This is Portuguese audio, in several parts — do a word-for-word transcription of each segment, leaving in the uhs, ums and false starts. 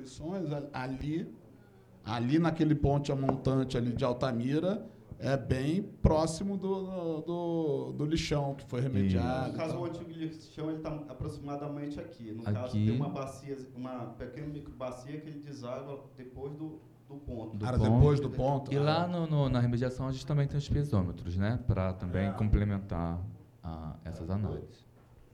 distribuições, ali, ali naquele ponte a montante ali de Altamira, é bem próximo do, do, do lixão que foi remediado. No caso, o antigo lixão ele está aproximadamente aqui. No aqui. caso, tem uma bacia, uma pequena microbacia que ele deságua depois do, do ponto. Do ah, ponto. depois do ponto? E ah, lá no, no, na remediação a gente também tem os piezômetros, né? Para também é. complementar a, essas análises.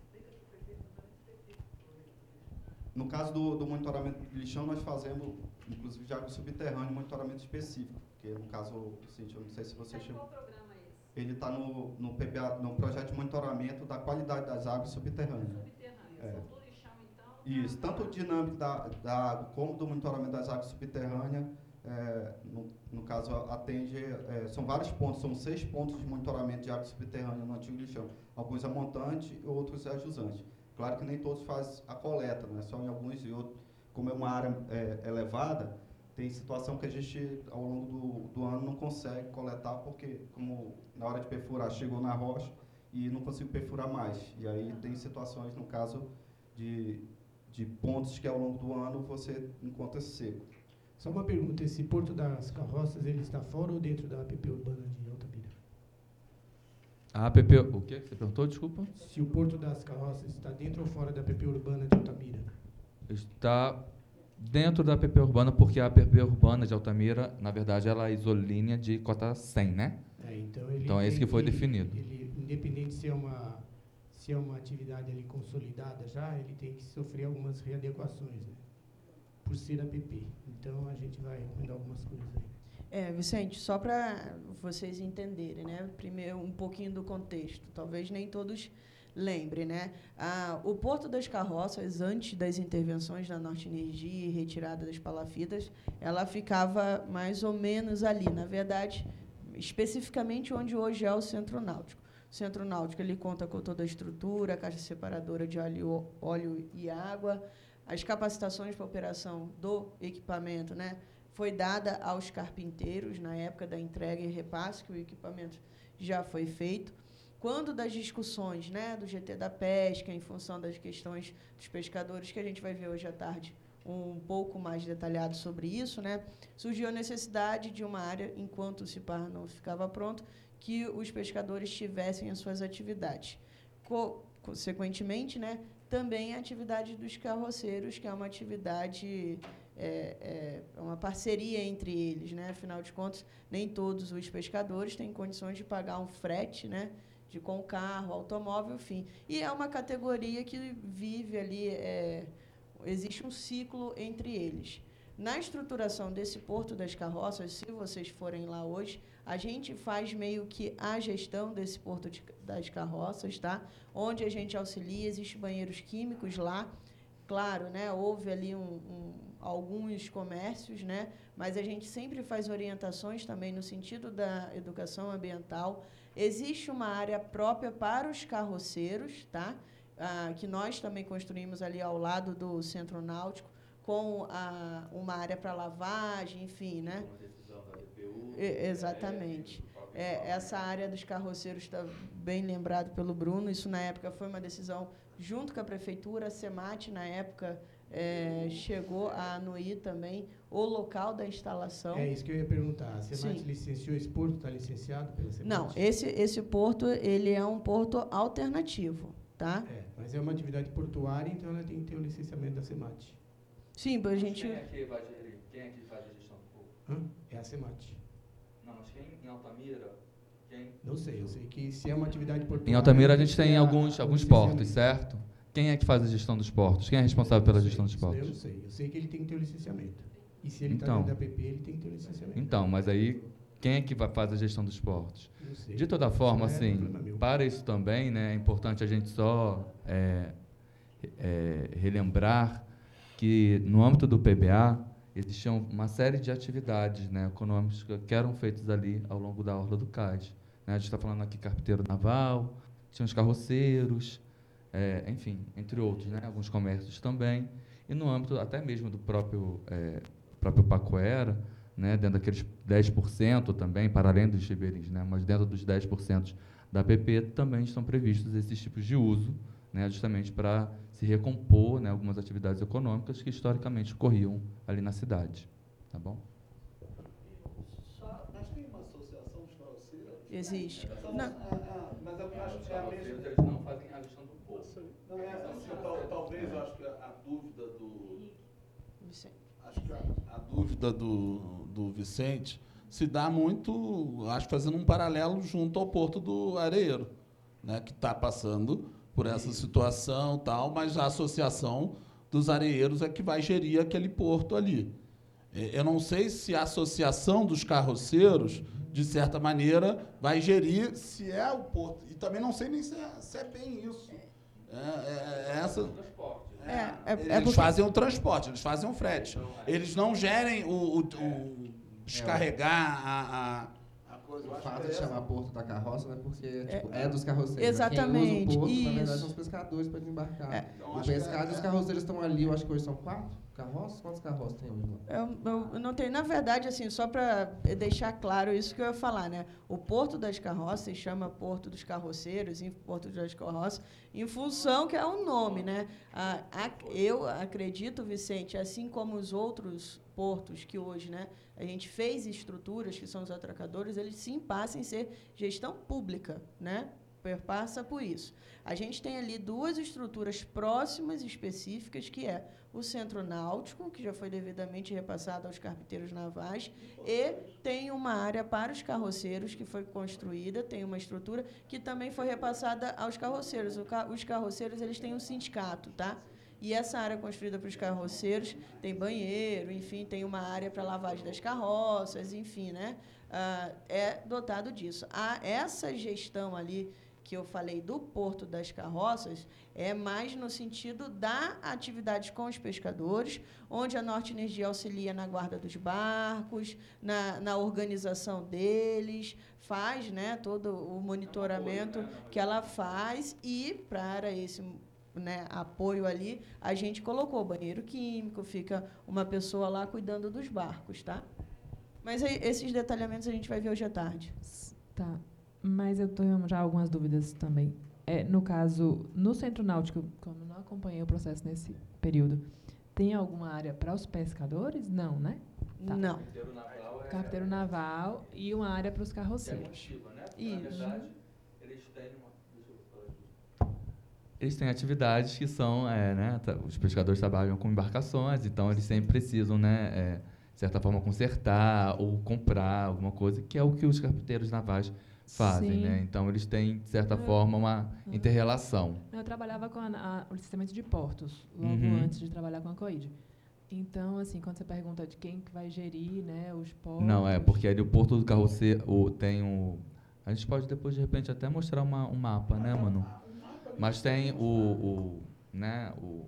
No caso do, do monitoramento de lixão, nós fazemos, inclusive, de água subterrânea, um monitoramento específico. Porque, no caso, Cíntia, eu não sei se você... Tá em qual programa é esse? Ele está no, no, P P A, no projeto de monitoramento da qualidade das águas subterrâneas. Subterrâneo. É. São do lixão, então? Isso, tanto o dinâmico da, da água como do monitoramento das águas subterrâneas, é, no, no caso, atende, é, são vários pontos, são seis pontos de monitoramento de água subterrânea no antigo lixão. Alguns é montante e outros é jusante. Claro que nem todos fazem a coleta, né? Só em alguns e outros, como é uma área é, elevada, tem situação que a gente, ao longo do, do ano, não consegue coletar, porque, como na hora de perfurar, chegou na rocha e não consigo perfurar mais. E aí tem situações, no caso, de, de pontos que, ao longo do ano, você encontra seco. Só uma pergunta, esse Porto das Carroças, ele está fora ou dentro da A P P urbana de Altamira? A A P P... O que você perguntou? Desculpa. Se o Porto das Carroças está dentro ou fora da A P P urbana de Altamira? Está dentro da A P P urbana, porque a A P P urbana de Altamira, na verdade, ela é isolínea de cota cem, né? É, então, ele Então, é isso que foi ele, definido. Ele, independente se é, uma, se é uma atividade ali consolidada já, ele tem que sofrer algumas readequações, né? Por ser A P P. Então, a gente vai recomendar algumas coisas aí. É, Vicente, só para vocês entenderem, né? Primeiro, um pouquinho do contexto. Talvez nem todos lembrem, né? Ah, o Porto das Carroças, antes das intervenções da Norte Energia e retirada das palafitas, ela ficava mais ou menos ali. Na verdade, especificamente onde hoje é o Centro Náutico. O Centro Náutico ele conta com toda a estrutura, a caixa separadora de óleo, óleo e água, as capacitações para operação do equipamento, né? Foi dada aos carpinteiros na época da entrega e repasse, que o equipamento já foi feito. Quando das discussões, né, do G T da Pesca, em função das questões dos pescadores, que a gente vai ver hoje à tarde um pouco mais detalhado sobre isso, né, surgiu a necessidade de uma área, enquanto o CIPAR não ficava pronto, que os pescadores tivessem as suas atividades. Co- consequentemente, né, também a atividade dos carroceiros, que é uma atividade... É, é uma parceria entre eles, né? Afinal de contas, nem todos os pescadores têm condições de pagar um frete, né? De com carro, automóvel, enfim. E é uma categoria que vive ali, é, existe um ciclo entre eles. Na estruturação desse Porto das Carroças, se vocês forem lá hoje, a gente faz meio que a gestão desse Porto de, das Carroças, tá? Onde a gente auxilia, existem banheiros químicos lá. Claro, né? Houve ali um... um alguns comércios, né? Mas a gente sempre faz orientações também no sentido da educação ambiental. Existe uma área própria para os carroceiros, tá? Ah, que nós também construímos ali ao lado do Centro Náutico, com a, uma área para lavagem, enfim, né? Uma decisão da A P P U. Exatamente. É, essa área dos carroceiros está bem lembrado pelo Bruno. Isso, na época, foi uma decisão junto com a prefeitura, a SEMAT, na época... É, chegou a anuir também o local da instalação. É isso que eu ia perguntar. A SEMAT Sim. licenciou esse porto? Está licenciado pela SEMAT? Não, esse, esse porto ele é um porto alternativo, tá? É, mas é uma atividade portuária, então ela tem que ter o licenciamento da SEMAT. Sim, a gente... Quem é que vai gerir? Quem é que faz a gestão do porto? Hã? É a SEMAT. Não, mas quem em Altamira? Quem? Não sei, eu sei que se é uma atividade portuária... Em Altamira a gente tem tem a- alguns, o alguns licenciamento. portos, certo? Quem é que faz a gestão dos portos? Quem é responsável pela Eu não gestão dos sei, isso daí portos? Eu não sei. Eu sei que ele tem que ter o licenciamento. E se ele está Então. dentro da A P P, ele tem que ter o licenciamento. Então, mas aí, quem é que vai fazer a gestão dos portos? Não sei. De toda forma, Isso é assim, problema meu. para isso também, né, é importante a gente só é, é, relembrar que, no âmbito do P B A, existiam uma série de atividades, né, econômicas que eram feitas ali ao longo da Orla do Cais. Né? A gente está falando aqui carpinteiro naval, tinha os carroceiros, é, enfim, entre outros, né, alguns comércios também. E no âmbito até mesmo do próprio, é, próprio Pacoera, né, dentro daqueles dez por cento também, para além dos ribeirinhos, né, mas dentro dos dez por cento da A P P também estão previstos esses tipos de uso, né, justamente para se recompor, né, algumas atividades econômicas que historicamente ocorriam ali na cidade. Tá bom? Só, mas tem uma associação dos carroceiros? Existe. São- Não. ah, ah, mas eu acho que é a mesma. Eles não fazem a gestão do poço. Não é assim, tal- talvez eu acho que a dúvida do. Vicente. Acho que a, a dúvida do, do Vicente se dá muito, acho, fazendo um paralelo junto ao Porto do Areeiro, né, que está passando por essa situação tal, mas a associação dos areeiros é que vai gerir aquele porto ali. Eu não sei se a associação dos carroceiros, de certa maneira, vai gerir se é o porto. E também não sei nem se é, se é bem isso. É, é, é essa. É, é- é eles porque- fazem o transporte, eles fazem o frete. Eles não gerem o, o, o descarregar a, a, a coisa. Eu O acho fato que de é chamar essa. Porto da Carroça, né, porque tipo, é, dos carroceiros. Exatamente, Né? Quem usa o porto, na verdade, isso. são os pescadores para desembarcar. É. Então, O acho que pescado é- e os carroceiros estão ali, eu acho que hoje são quatro carroças. Quantos carroças tem hoje lá? Eu, eu- eu não tenho, na verdade, assim, só para deixar claro isso que eu ia falar, né? O Porto das Carroças chama Porto dos Carroceiros, em Porto das Carroças, em função que é um nome, né? Ah, a- eu acredito, Vicente, assim como os outros portos que hoje, né, a gente fez estruturas que são os atracadores, eles sim passam a ser gestão pública, né? Perpassa por isso. A gente tem ali duas estruturas próximas e específicas, que é o Centro Náutico, que já foi devidamente repassado aos carpinteiros navais, e tem uma área para os carroceiros, que foi construída, tem uma estrutura que também foi repassada aos carroceiros. O ca- os carroceiros, eles têm um sindicato, tá? E essa área construída para os carroceiros tem banheiro, enfim, tem uma área para lavagem das carroças, enfim, né? Ah, é dotado disso. A, essa gestão ali que eu falei do Porto das Carroças é mais no sentido da atividade com os pescadores, onde a Norte Energia auxilia na guarda dos barcos, na, na organização deles, faz, né, todo o monitoramento que ela faz, e para esse, né, apoio ali, a gente colocou banheiro químico, fica uma pessoa lá cuidando dos barcos, tá? Mas aí, esses detalhamentos a gente vai ver hoje à tarde. Tá. Mas eu tenho já algumas dúvidas também. É, no caso, no Centro Náutico, como eu não acompanhei o processo nesse período, tem alguma área para os pescadores? Não, né? Tá. Não. Carpinteiro naval e uma área para os carroceiros. Isso. Eles têm atividades que são, é, né, tá, os pescadores trabalham com embarcações, então eles sempre precisam, né, é, de certa forma, consertar ou comprar alguma coisa, que é o que os carpinteiros navais fazem, Sim. né? Então eles têm, de certa Eu- forma, uma Uhum. inter-relação. Eu trabalhava com a, a, o licenciamento de portos, logo Uhum. antes de trabalhar com a COID. Então, assim, quando você pergunta de quem que vai gerir, né, os portos... Não, é porque ali o Porto do Carroceiro o, tem o... A gente pode depois, de repente, até mostrar uma, um mapa, né, mano? Mas tem o, o, né, o,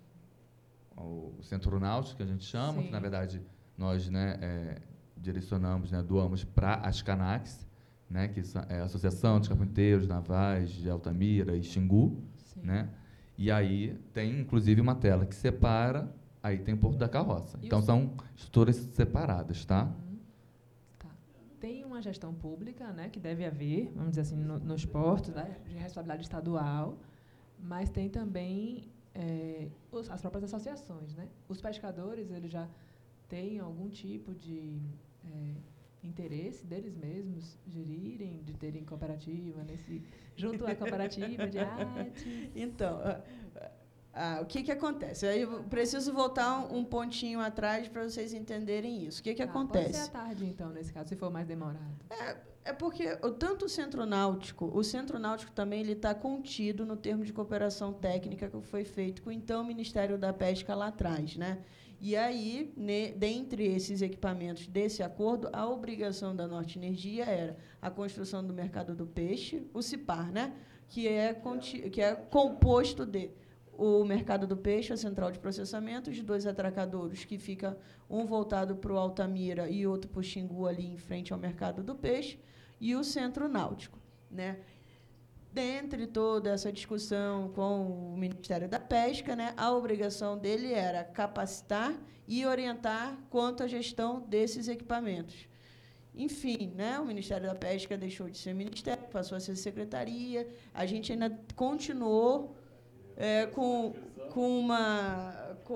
o Centro Náutico, que a gente chama, Sim. que, na verdade, nós, né, é, direcionamos, né, doamos para as CANACs, né, que são- é a Associação dos Carpinteiros Navais de Altamira e Xingu, Sim. né? E aí tem, inclusive, uma tela que separa, aí tem o Porto da Carroça. E Então, os- são estruturas separadas, tá? Uhum. Tá. Tem uma gestão pública, né, que deve haver, vamos dizer assim, no- nos portos, né, de responsabilidade estadual, mas tem também eh, os- as próprias associações, né? Os pescadores, eles já têm algum tipo de eh, interesse deles mesmos gerirem, de terem cooperativa nesse, junto à cooperativa de arte. Então, ah, ah, o que, que acontece? Aí eu preciso voltar um, um pontinho atrás para vocês entenderem isso. O que, que Ah, Pode acontece? ser à tarde, então, nesse caso, se for mais demorado. É porque o, tanto o Centro Náutico, o Centro Náutico também ele está contido no termo de cooperação técnica que foi feito com o então Ministério da Pesca lá atrás, né? E aí, ne, dentre esses equipamentos desse acordo, a obrigação da Norte Energia era a construção do mercado do peixe, o CIPAR, né? Que é, conti, que é composto de o mercado do peixe, a central de processamento, os dois atracadouros, que fica um voltado para o Altamira e outro para o Xingu, ali em frente ao mercado do peixe, e o Centro Náutico, né? Dentre toda essa discussão com o Ministério da Pesca, né, a obrigação dele era capacitar e orientar quanto à gestão desses equipamentos. Enfim, né, o Ministério da Pesca deixou de ser ministério, passou a ser secretaria. A gente ainda continuou é, com, com, uma, com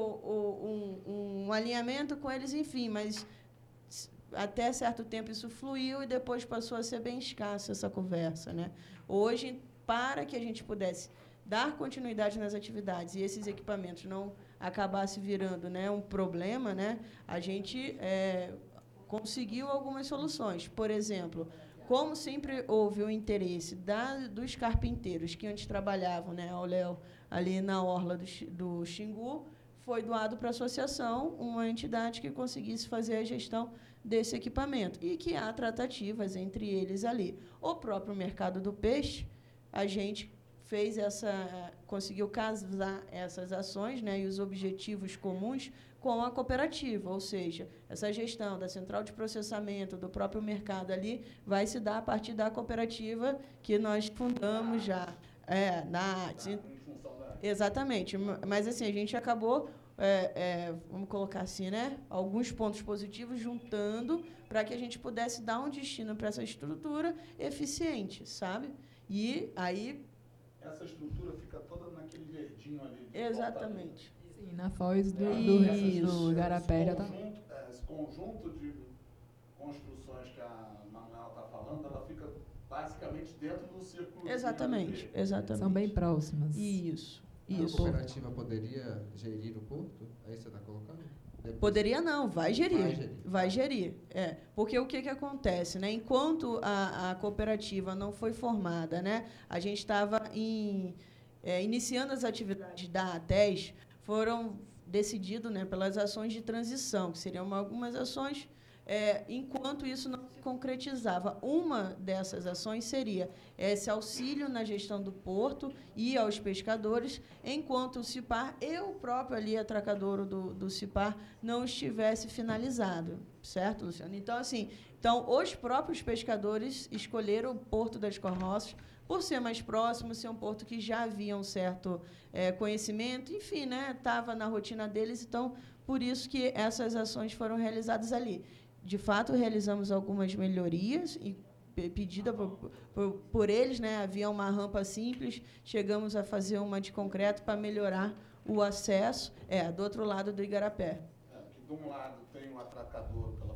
o- um, um alinhamento com eles, enfim, mas s- até certo tempo isso fluiu e depois passou a ser bem escassa essa conversa, né? Hoje, para que a gente pudesse dar continuidade nas atividades e esses equipamentos não acabassem virando, né, um problema, né, a gente é, conseguiu algumas soluções. Por exemplo, como sempre houve o interesse da, dos carpinteiros que antes trabalhavam, né, ao Léo, ali na orla do, Xi- do Xingu, foi doado para a associação uma entidade que conseguisse fazer a gestão desse equipamento e que há tratativas entre eles ali. O próprio mercado do peixe, a gente fez essa, conseguiu casar essas ações, né, e os objetivos comuns com a cooperativa, ou seja, essa gestão da central de processamento, do próprio mercado ali, vai se dar a partir da cooperativa que nós fundamos já. É, na arte. Exatamente. Mas, assim, a gente acabou, é, é, vamos colocar assim, né, alguns pontos positivos juntando para que a gente pudesse dar um destino para essa estrutura eficiente, sabe? E aí... Essa estrutura fica toda naquele verdinho ali. de Exatamente. Sim, na foz do, É, do, isso. do Igarapé. já Esse tá- conjunto, é, esse conjunto de construções que a Manuela está falando, ela fica basicamente dentro do círculo. Exatamente, exatamente. São bem próximas. Isso, A isso. cooperativa poderia gerir o porto? É isso que você está colocando? Depois- Poderia não, vai gerir. Vai gerir. Vai gerir. É, porque o que, que acontece, né? Enquanto a, a cooperativa não foi formada, né? A gente estava em, é, iniciando as atividades da ATES, foram decididos, né, pelas ações de transição, que seriam algumas ações, é, enquanto isso não se concretizava. Uma dessas ações seria esse auxílio na gestão do porto e aos pescadores, enquanto o CIPAR e o próprio ali atracadouro do, do CIPAR não estivesse finalizado, certo, Luciano? Então, assim, então, os próprios pescadores escolheram o Porto das Carroças por ser mais próximo, ser um porto que já havia um certo é, conhecimento, enfim, né, estava na rotina deles, então, por isso que essas ações foram realizadas ali. De fato, realizamos algumas melhorias, e pe- pedida por, por, por eles, né, havia uma rampa simples, chegamos a fazer uma de concreto para melhorar o acesso, é, do outro lado do Igarapé. É, que de um lado tem o atracador pela...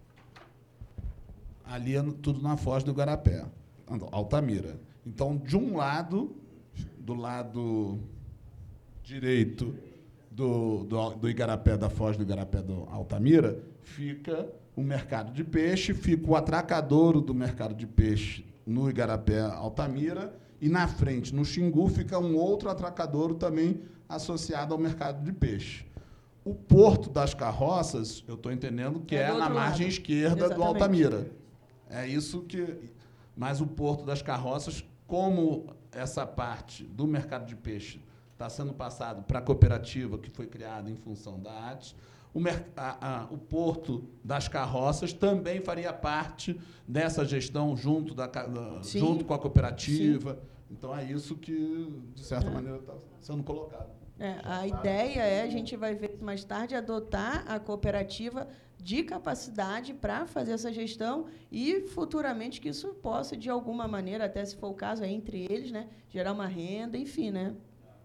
Ali é no- tudo na foz do Igarapé, Altamira. Então, de um lado, do lado direito do, do, do Igarapé, da foz do Igarapé do Altamira, fica o mercado de peixe, fica o atracadouro do mercado de peixe no Igarapé Altamira, e na frente, no Xingu, fica um outro atracadouro também associado ao mercado de peixe. O Porto das Carroças, eu estou entendendo que É é, do na outro margem lado. esquerda do Exatamente. Altamira. É isso que... Mas o Porto das Carroças, como essa parte do mercado de peixe está sendo passado para a cooperativa que foi criada em função da A T E S, o, mer- a- a- o Porto das Carroças também faria parte dessa gestão junto, da, ca- da- Sim. junto com a cooperativa. Então, é isso que, de certa maneira, está sendo colocado. É, a ideia é, a gente vai ver mais tarde, adotar a cooperativa de capacidade para fazer essa gestão e, futuramente, que isso possa, de alguma maneira, até se for o caso, é entre eles, né, gerar uma renda, enfim, né?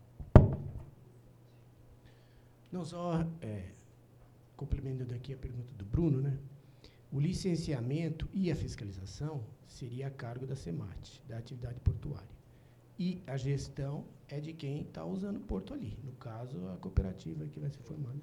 Não só, é, complementando aqui a pergunta do Bruno, né? O licenciamento e a fiscalização seria a cargo da SEMAT, da atividade portuária. E a gestão é de quem está usando o porto ali. No caso, a cooperativa que vai se formando.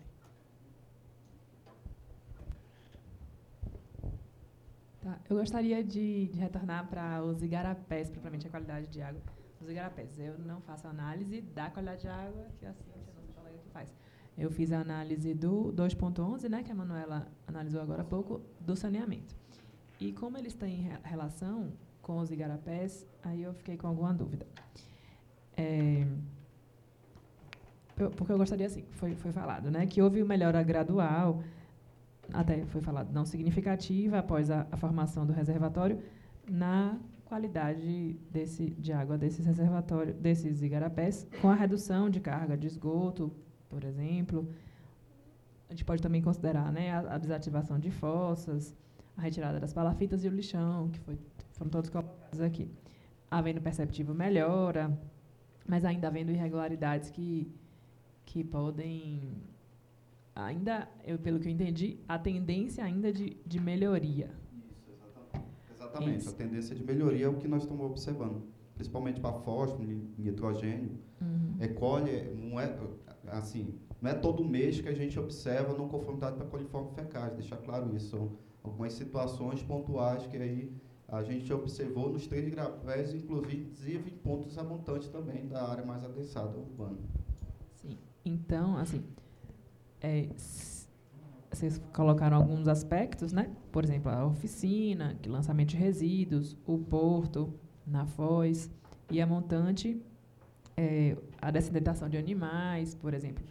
Tá, eu gostaria de, de retornar para os igarapés, propriamente a qualidade de água dos igarapés. Eu não faço análise da qualidade de água, que a Cíntia, nossa colega, que faz. Eu fiz a análise do dois ponto onze, né, que a Manuela analisou agora há pouco, do saneamento. E como eles têm re- relação com os igarapés, aí eu fiquei com alguma dúvida. É, eu- porque eu gostaria, assim, foi, foi falado, né, que houve melhora gradual, até foi falado, não significativa, após a, a formação do reservatório, na qualidade desse, de água desses reservatórios, desses igarapés, com a redução de carga de esgoto, por exemplo. A gente pode também considerar, né, a, a desativação de fossas, a retirada das palafitas e o lixão, que foi, foram todos colocados aqui. Havendo perceptível melhora, mas ainda havendo irregularidades que, que podem... Ainda, eu, pelo que eu entendi, a tendência ainda de, de melhoria. Isso, exatamente. Exatamente. Isso. A tendência de melhoria é o que nós estamos observando, principalmente para fósforo, ni- nitrogênio. Uhum. É, colhe, não é, assim, não é todo mês que a gente observa não conformidade para coliformes fecais, deixar claro isso. São algumas situações pontuais que aí a gente observou nos três grapés, inclusive em pontos abundantes também da área mais adensada urbana. Sim. Então, assim, é, s- vocês colocaram alguns aspectos, né? Por exemplo, a oficina, que lançamento de resíduos, o porto, na Foz, e a montante, é, a dessedentação de animais, por exemplo.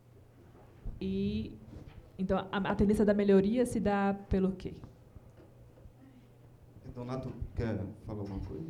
E, então, a, a tendência da melhoria se dá pelo quê? Donato, quer falar alguma coisa?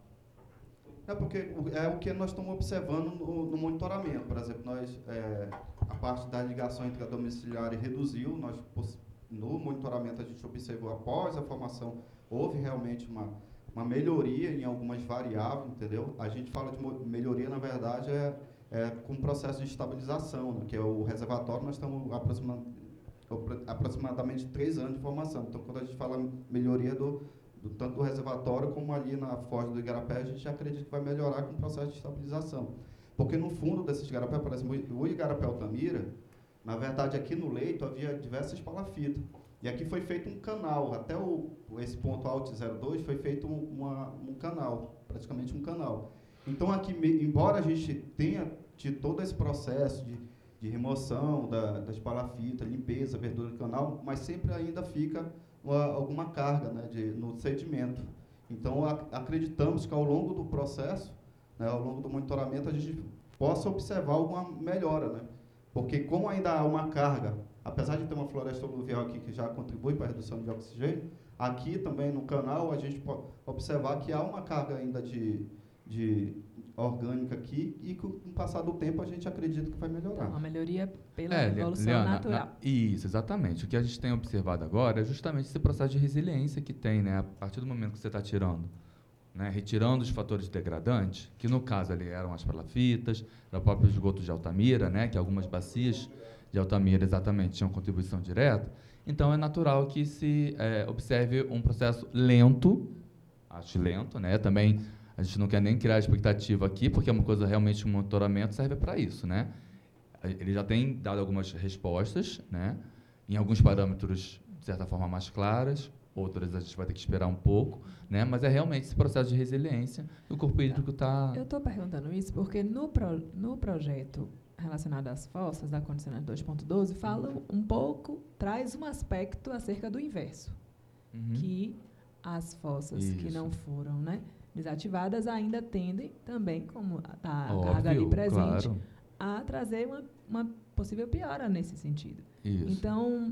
É porque o- é o que nós estamos observando no, no monitoramento. Por exemplo, nós, é, a parte da ligação intradomiciliar reduziu. Nós, poss- no monitoramento, a gente observou, após a formação, houve realmente uma, uma melhoria em algumas variáveis, entendeu? A gente fala de mo- melhoria, na verdade, é, é com o processo de estabilização, né, que é o reservatório. Nós estamos aproximando, aproximadamente três anos de formação. Então, quando a gente fala melhoria do Do, tanto do reservatório como ali na foz do igarapé, a gente acredita que vai melhorar com o processo de estabilização. Porque no fundo desses igarapé, por exemplo, o igarapé Altamira, na verdade aqui no leito havia diversas palafitas. E aqui foi feito um canal, até o, esse ponto Alt zero dois foi feito um, uma, um canal, praticamente um canal. Então aqui, me- embora a gente tenha tido todo esse processo de, de remoção da, das palafitas, limpeza, abertura do canal, mas sempre ainda fica uma, alguma carga, né, de, no sedimento. Então, ac- acreditamos que ao longo do processo, né, ao longo do monitoramento, a gente possa observar alguma melhora, né? Porque como ainda há uma carga, apesar de ter uma floresta aluvial aqui que já contribui para a redução de oxigênio, aqui também no canal a gente pode observar que há uma carga ainda de, de orgânica aqui e com o passar do tempo a gente acredita que vai melhorar. Então, a melhoria pela É, Le- evolução Leana, natural. na- isso, exatamente. O que a gente tem observado agora é justamente esse processo de resiliência que tem, né? A partir do momento que você está tirando, né? Retirando os fatores degradantes, que no caso ali eram as palafitas, era o próprio esgoto de Altamira, né? Que algumas bacias de Altamira exatamente tinham contribuição direta. Então é natural que se eh, observe um processo lento, acho lento, né? Também a gente não quer nem criar expectativa aqui, porque é uma coisa realmente, um monitoramento serve para isso, né? Ele já tem dado algumas respostas, né? Em alguns parâmetros, de certa forma, mais claras, outras a gente vai ter que esperar um pouco, né? Mas é realmente esse processo de resiliência que o corpo hídrico está... Eu estou perguntando isso porque no, pro, no projeto relacionado às fossas, da condicionante dois ponto doze, fala um pouco, traz um aspecto acerca do inverso, Uhum. que as fossas que Isso. não foram, né, desativadas ainda tendem também, como está a Óbvio, carga ali presente, claro. a trazer uma, uma possível piora nesse sentido. Isso. Então,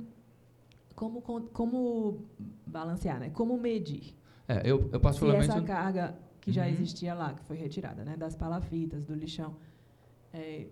como, con- como balancear, né? Como medir? É, eu, eu Se particularmente... essa carga que já Uhum. existia lá, que foi retirada, né, das palafitas, do lixão, é,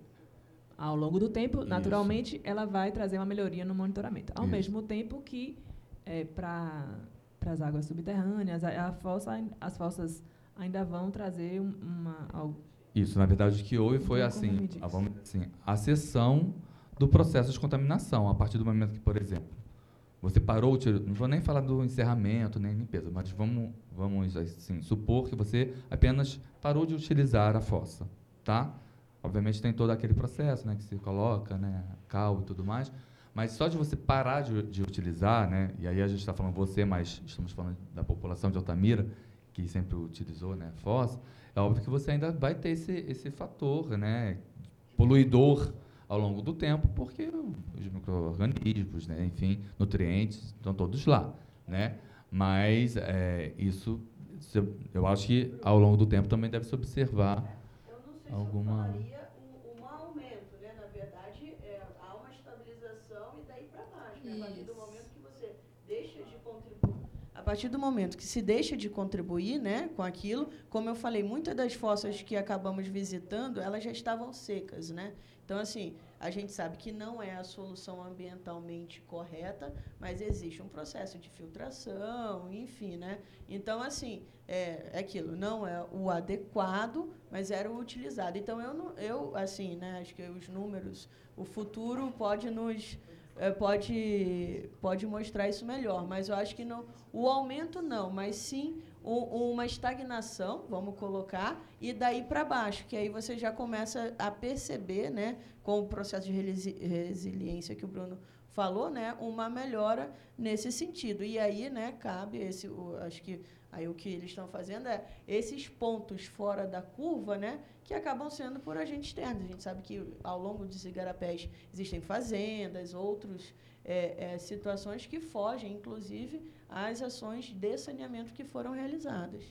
ao longo do tempo, Isso. naturalmente, ela vai trazer uma melhoria no monitoramento. Ao Isso. mesmo tempo que, é, para as águas subterrâneas, a, a fossa, ain- as fossas ainda vão trazer um- uma... algo- Isso, na verdade, o que houve foi Então, como assim, medir a, isso? vamos dizer assim, a cessão do processo de contaminação, a partir do momento que, por exemplo, você parou, de- não vou nem falar do encerramento, nem limpeza, mas vamos, vamos assim, supor que você apenas parou de utilizar a fossa, tá? Obviamente tem todo aquele processo, né, que se coloca, né, cal e tudo mais, mas só de você parar de, de utilizar, né, e aí a gente está falando você, mas estamos falando da população de Altamira, que sempre utilizou, né, a fossa, é óbvio que você ainda vai ter esse, esse fator, né, poluidor ao longo do tempo, porque os micro-organismos, né, enfim, nutrientes, estão todos lá, né? Mas é, isso, se- eu acho que ao longo do tempo também deve se observar Eu não sei alguma... se eu falaria um, um aumento, né? Na verdade, é, há uma estabilização e daí para baixo. Né? A partir do Isso. momento que você deixa de contribuir. A partir do momento que se deixa de contribuir, né, com aquilo, como eu falei, muitas das fossas que acabamos visitando, elas já estavam secas, né? Então, assim, A gente sabe que não é a solução ambientalmente correta, mas existe um processo de filtração, enfim, né? Então, assim, é, é aquilo, não é o adequado, mas era o utilizado. Então, eu, não, eu assim, né, acho que os números, o futuro pode nos... É, pode, pode mostrar isso melhor, mas eu acho que não, o aumento não, mas sim um, uma estagnação, vamos colocar, e daí para baixo, que aí você já começa a perceber, né, com o processo de resili resiliência que o Bruno falou, né, uma melhora nesse sentido. E aí, né, cabe esse, o, acho que aí o que eles estão fazendo é esses pontos fora da curva, né, que acabam sendo por agentes externos. A gente sabe que, ao longo dos igarapés, existem fazendas, outras é, é, situações que fogem, inclusive, às ações de saneamento que foram realizadas.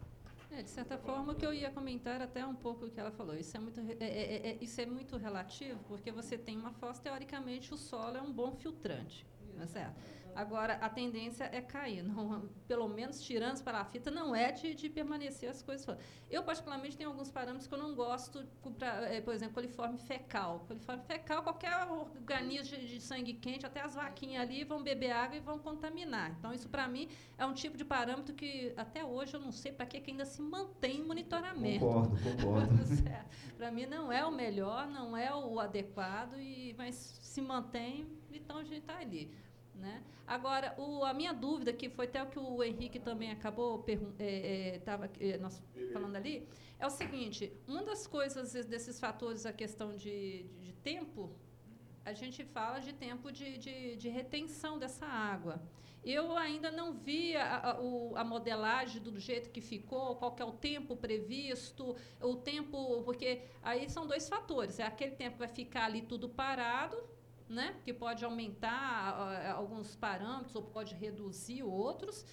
É, de certa forma, o que eu ia comentar até um pouco o que ela falou. Isso é muito, é, é, é, isso é muito relativo, porque você tem uma fossa, teoricamente, o solo é um bom filtrante. Não é certo? Agora, a tendência é cair. Não, pelo menos, tirando as palafitas, não é de, de permanecer as coisas fora. Eu, particularmente, tenho alguns parâmetros que eu não gosto, pra, é, por exemplo, coliforme fecal. Coliforme fecal, qualquer organismo de, de sangue quente, até as vaquinhas ali vão beber água e vão contaminar. Então, isso, para mim, é um tipo de parâmetro que, até hoje, eu não sei para que ainda se mantém em monitoramento. Concordo, concordo. Para mim, não é o melhor, não é o adequado, e, mas se mantém, então a gente está ali. Né? Agora, o, a minha dúvida, que foi até o que o Henrique também acabou estava é, é, nós falando ali, é o seguinte: uma das coisas desses fatores, a questão de, de, de tempo, a gente fala de tempo de, de, de retenção dessa água. Eu ainda não vi a, a, o, a modelagem do jeito que ficou, qual que é o tempo previsto, o tempo, porque aí são dois fatores, é aquele tempo que vai ficar ali tudo parado, né, que pode aumentar uh, alguns parâmetros ou pode reduzir outros.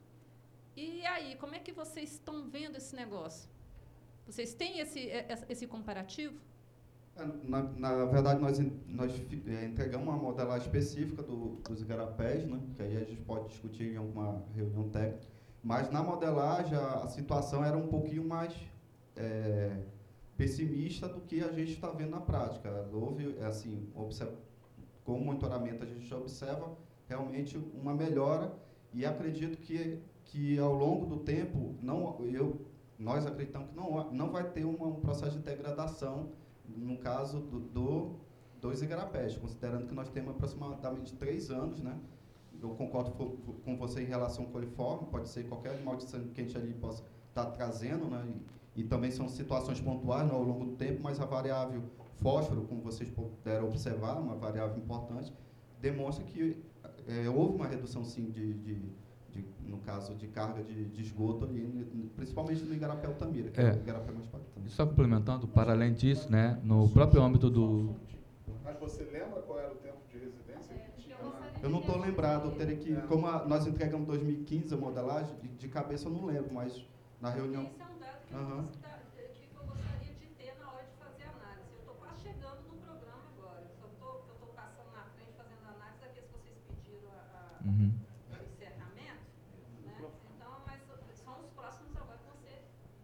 E aí, como é que vocês estão vendo esse negócio? Vocês têm esse, esse comparativo? Na, na verdade, nós, nós é, entregamos uma modelagem específica do, dos igarapés, né, que aí a gente pode discutir em alguma reunião técnica, mas na modelagem a, a situação era um pouquinho mais é, pessimista do que a gente está vendo na prática. Houve, assim, observa com o monitoramento a gente observa realmente uma melhora, e acredito que, que ao longo do tempo, não, eu, nós acreditamos que não, não vai ter uma, um processo de degradação, no caso do, do, dos igarapés, considerando que nós temos aproximadamente três anos, né? Eu concordo com você em relação ao coliforme, pode ser qualquer animal de sangue quente ali possa estar trazendo, né? E, e também são situações pontuais, né, ao longo do tempo, mas a variável fósforo, como vocês puderam observar, uma variável importante, demonstra que é, houve uma redução, sim, de, de, de, no caso de carga de, de esgoto, ali, principalmente no igarapé Altamira, que é, é o igarapé mais impactante. Só complementando, para além disso, né, no próprio âmbito do... Mas você lembra qual era o tempo de residência que tinha na... Eu não estou lembrado, eu teria que... Como a, nós entregamos em dois mil e quinze a modelagem, de, de cabeça eu não lembro, mas na reunião... Esse é um dado que Uhum. eu que eu gostaria de ter na hora de fazer análise. Eu estou quase chegando no programa agora. Eu só estou eu tô passando na frente, fazendo análise daqueles que vocês pediram a, a, Uhum. o encerramento. Né? Então, mas são os próximos agora que você...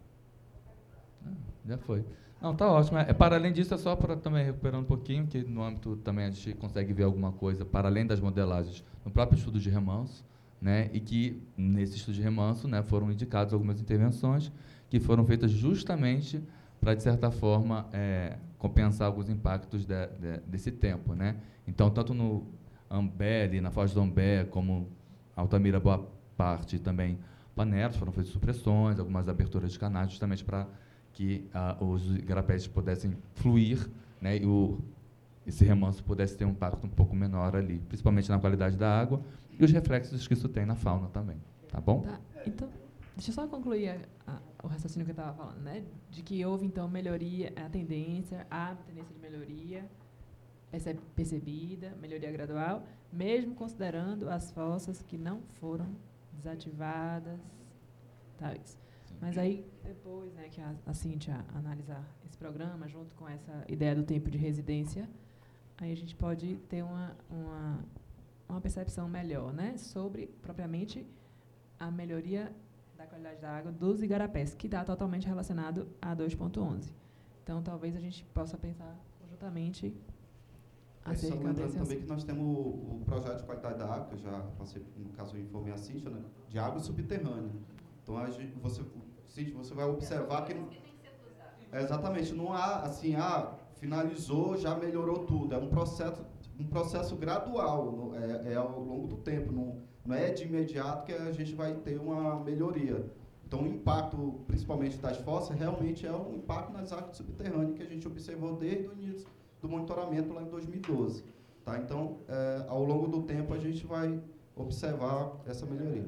Já foi. Não, tá ótimo. É, para além disso, é só para também recuperar um pouquinho, que no âmbito também a gente consegue ver alguma coisa, para além das modelagens, no próprio estudo de remanso, né, e que, nesse estudo de remanso, né, foram indicadas algumas intervenções que foram feitas justamente para, de certa forma, é, compensar alguns impactos de, de, desse tempo. Né? Então, tanto no Ambé, ali, na Foz do Ambé, como Altamira, boa parte, também panelas, foram feitas supressões, algumas aberturas de canais, justamente para que ah, os igarapés pudessem fluir, né, e o, esse remanso pudesse ter um impacto um pouco menor ali, principalmente na qualidade da água e os reflexos que isso tem na fauna também. Tá bom? Tá. Então, deixa eu só concluir a, a, o raciocínio que eu estava falando, né? De que houve, então, melhoria, a tendência, a tendência de melhoria essa é percebida, melhoria gradual, mesmo considerando as fossas que não foram desativadas, tal, isso. Mas aí, depois, né, que a, a Cíntia analisar esse programa, junto com essa ideia do tempo de residência, aí a gente pode ter uma, uma, uma percepção melhor, né, sobre, propriamente, a melhoria da qualidade da água dos igarapés, que está totalmente relacionado a dois ponto onze. Então, talvez a gente possa pensar conjuntamente É, só acerca lembrando desse também assunto. que nós temos o, o projeto de qualidade da água, que eu já passei, no caso, eu informei a Cíntia, né, de água subterrânea. Então, a gente, você, Cíntia, você vai observar que... Não, é, exatamente, não há, assim, ah, finalizou, já melhorou tudo. É um processo, um processo gradual, no, é, é ao longo do tempo, não, não é de imediato que a gente vai ter uma melhoria. Então, o impacto, principalmente das fossas, realmente é um impacto nas águas subterrâneas que a gente observou desde o início do monitoramento lá em dois mil e doze. Tá? Então, é, ao longo do tempo, a gente vai observar essa melhoria.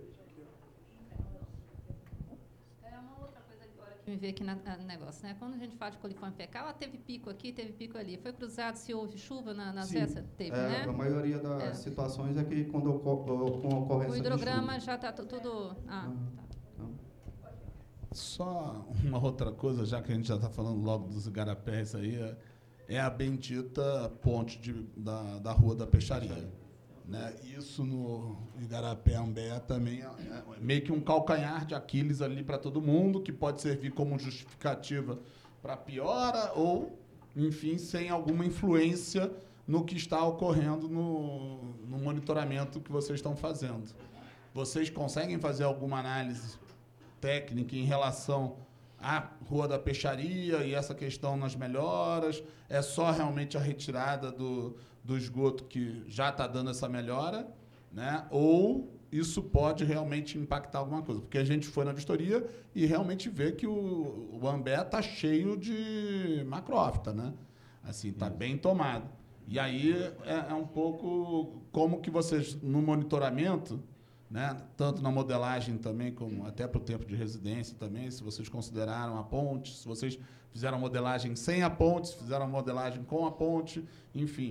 É uma outra coisa agora que me veio aqui na- no negócio, né? Quando a gente fala de coliforme fecal, ah, teve pico aqui, teve pico ali. Foi cruzado se houve chuva na, na Sim, cesta? Teve, é, né? a maioria das É. situações é que quando ocorre, com a ocorrência O de hidrograma chuva. já está tudo... Ah, Uhum. tá. Só uma outra coisa, já que a gente já está falando logo dos igarapés aí, é, é a bendita ponte de, da, da Rua da Peixaria. Né? Isso no Igarapé Ambé também é, é meio que um calcanhar de Aquiles ali para todo mundo, que pode servir como justificativa para piora ou, enfim, sem alguma influência no que está ocorrendo no, no monitoramento que vocês estão fazendo. Vocês conseguem fazer alguma análise técnica em relação à Rua da Peixaria e essa questão nas melhoras? É só realmente a retirada do, do esgoto que já está dando essa melhora, né? Ou isso pode realmente impactar alguma coisa? Porque a gente foi na vistoria e realmente vê que o, o Ambé está cheio de macrófita, né? Assim, está bem tomado. E aí é, é um pouco como que vocês, no monitoramento, né, tanto na modelagem também, como até para o tempo de residência também, se vocês consideraram a ponte, se vocês fizeram a modelagem sem a ponte, se fizeram a modelagem com a ponte, enfim.